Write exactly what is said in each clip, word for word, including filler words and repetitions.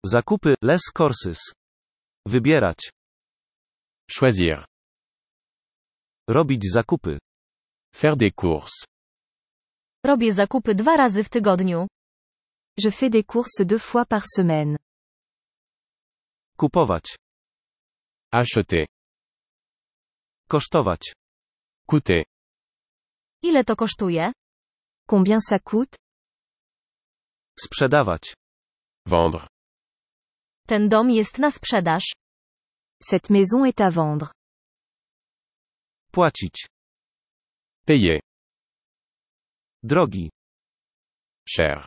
Zakupy, les courses. Wybierać. Choisir. Robić zakupy. Faire des courses. Robię zakupy dwa razy w tygodniu. Je fais des courses deux fois par semaine. Kupować. Acheter. Kosztować. Coûter. Ile to kosztuje? Combien ça coûte? Sprzedawać. Vendre. Ten dom jest na sprzedaż. Cette maison est à vendre. Płacić. Payer. Drogi. Cher.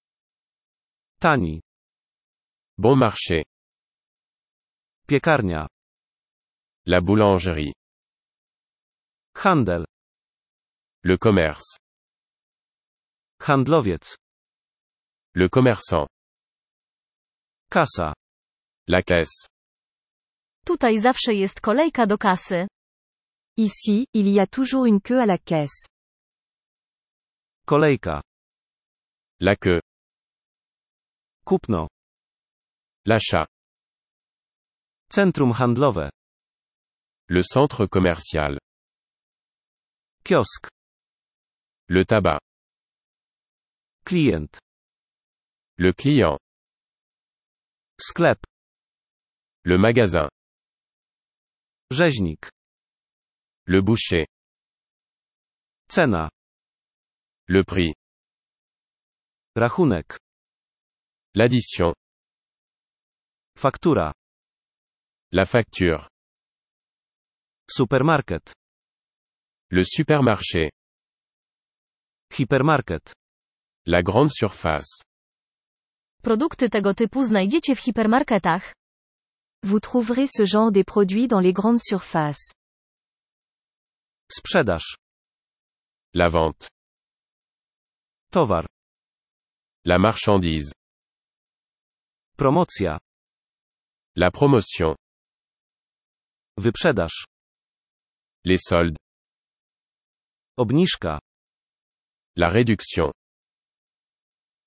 Tani. Bon marché. Piekarnia. La boulangerie. Handel. Le commerce. Handlowiec. Le commerçant. Kasa. La caisse. Tutaj zawsze jest kolejka do kasy. Ici, il y a toujours une queue à la caisse. Kolejka. La queue. Kupno. L'achat. Centrum handlowe. Le centre commercial. Kiosk. Le tabac. Klient. Le client. Sklep. Le magasin. Rzeźnik. Le boucher. Cena. Le prix. Rachunek. L'addition. Faktura. La facture. Supermarket. Le supermarché. Hipermarket. La grande surface. Produkty tego typu znajdziecie w hipermarketach. Vous trouverez ce genre des produits dans les grandes surfaces. Sprzedaż. La vente. Towar. La marchandise. Promocja. La promotion. Wyprzedaż. Les soldes. Obniżka. La réduction.